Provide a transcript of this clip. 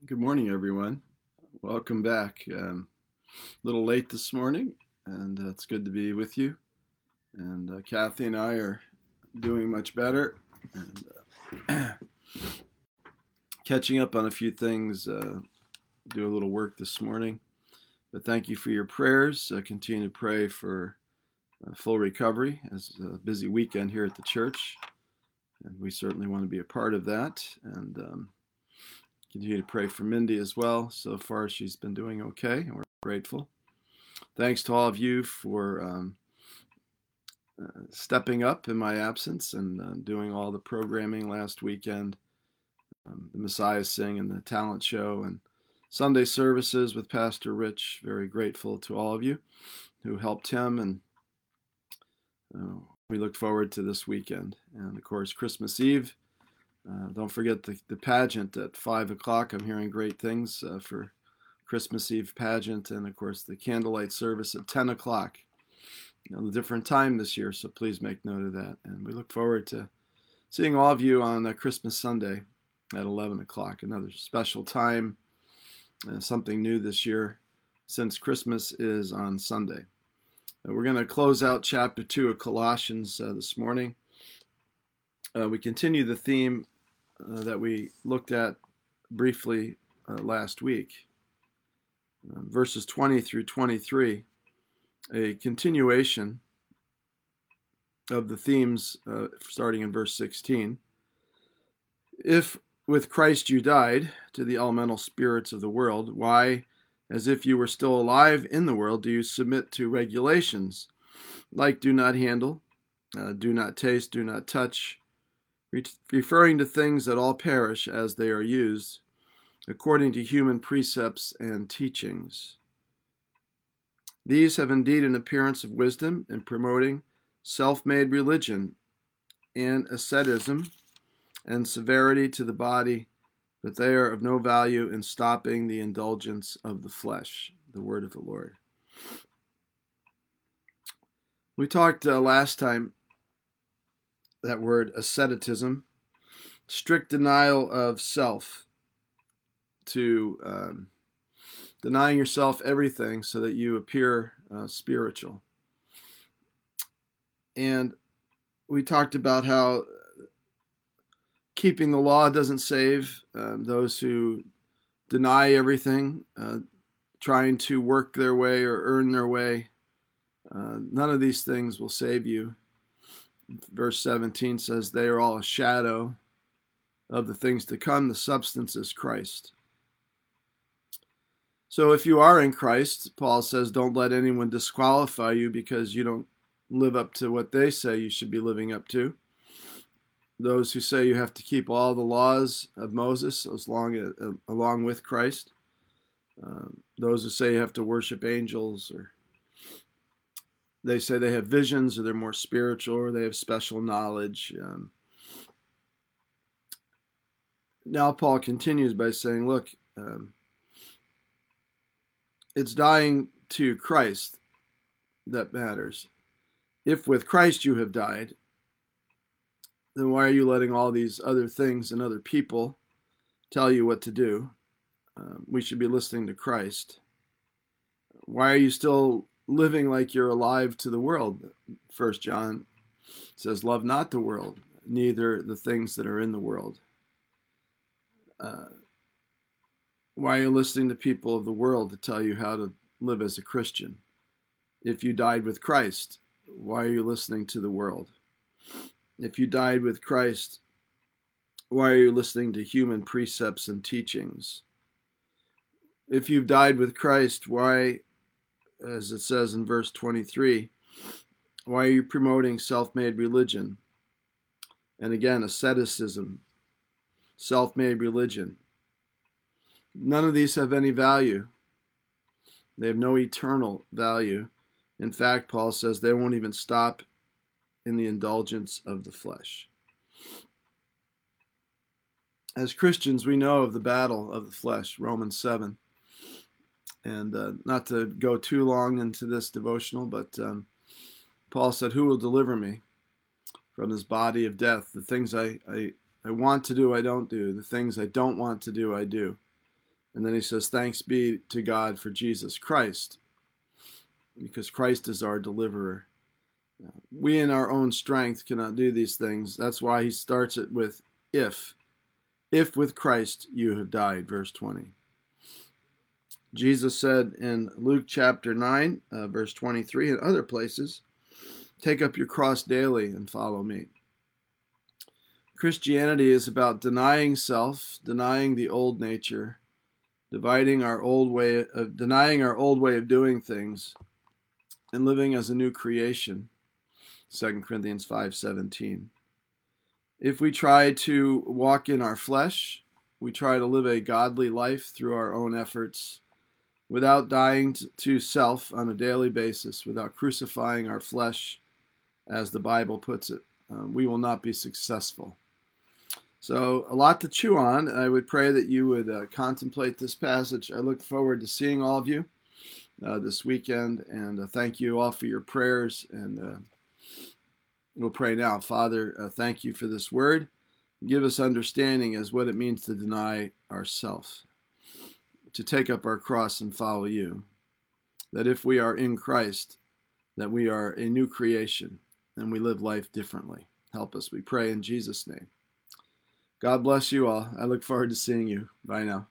Good morning, everyone. Welcome back. A little late this morning, and it's good to be with you. And Kathy and I are doing much better and catching up on a few things. Do a little work this morning. But thank you for your prayers. Continue to pray for full recovery as a busy weekend here at the church. And we certainly want to be a part of that. And continue to pray for Mindy as well. So far, she's been doing okay, and we're grateful. Thanks to all of you for stepping up in my absence and doing all the programming last weekend, the Messiah Sing and the talent show and Sunday services with Pastor Rich. Very grateful to all of you who helped him, and we look forward to this weekend. And of course, Christmas Eve. Don't forget the pageant at 5 o'clock. I'm hearing great things for Christmas Eve pageant, and of course the candlelight service at 10 o'clock. A different time this year, so please make note of that. And we look forward to seeing all of you on Christmas Sunday at 11 o'clock. Another special time, something new this year, since Christmas is on Sunday. We're going to close out chapter 2 of Colossians this morning. We continue the theme that we looked at briefly last week. Verses 20 through 23, a continuation of the themes starting in verse 16. If with Christ you died to the elemental spirits of the world, why, as if you were still alive in the world, do you submit to regulations like do not handle, do not taste, do not touch, referring to things that all perish as they are used, according to human precepts and teachings? These have indeed an appearance of wisdom in promoting self-made religion and asceticism and severity to the body, but they are of no value in stopping the indulgence of the flesh. The word of the Lord. We talked last time, that word asceticism, strict denial of self, to denying yourself everything so that you appear spiritual. And we talked about how keeping the law doesn't save those who deny everything, trying to work their way or earn their way. None of these things will save you. Verse 17 says they are all a shadow of the things to come. The substance is Christ. So if you are in Christ, Paul says, don't let anyone disqualify you because you don't live up to what they say you should be living up to. Those who say you have to keep all the laws of Moses along with Christ. Those who say you have to worship angels, or they say they have visions, or they're more spiritual, or they have special knowledge. Now Paul continues by saying, look, it's dying to Christ that matters. If with Christ you have died, then why are you letting all these other things and other people tell you what to do? We should be listening to Christ. Why are you still living like you're alive to the world? 1 John says, love not the world, neither the things that are in the world. Why are you listening to people of the world to tell you how to live as a Christian? If you died with Christ, why are you listening to the world? If you died with Christ, why are you listening to human precepts and teachings? If you've died with Christ, why, as it says in verse 23, why are you promoting self-made religion? And again, asceticism, self-made religion. None of these have any value. They have no eternal value. In fact, Paul says they won't even stop in the indulgence of the flesh. As Christians, we know of the battle of the flesh, Romans 7. And not to go too long into this devotional, but Paul said, who will deliver me from this body of death? The things I want to do, I don't do. The things I don't want to do, I do. And then he says, thanks be to God for Jesus Christ, because Christ is our deliverer. We in our own strength cannot do these things. That's why he starts it with if. If with Christ you have died, verse 20. Jesus said in Luke chapter 9, verse 23, and other places, take up your cross daily and follow me. Christianity is about denying self, denying the old nature, denying our old way of doing things, and living as a new creation. 2 Corinthians 5:17. If we try to walk in our flesh, we try to live a godly life through our own efforts, without dying to self on a daily basis, without crucifying our flesh, as the Bible puts it, we will not be successful. So a lot to chew on. I would pray that you would contemplate this passage. I look forward to seeing all of you this weekend, and thank you all for your prayers. And we'll pray now. Father, thank you for this word. Give us understanding as what it means to deny ourselves, to take up our cross and follow you. That if we are in Christ, that we are a new creation and we live life differently. Help us, we pray in Jesus' name. God bless you all. I look forward to seeing you. Bye now.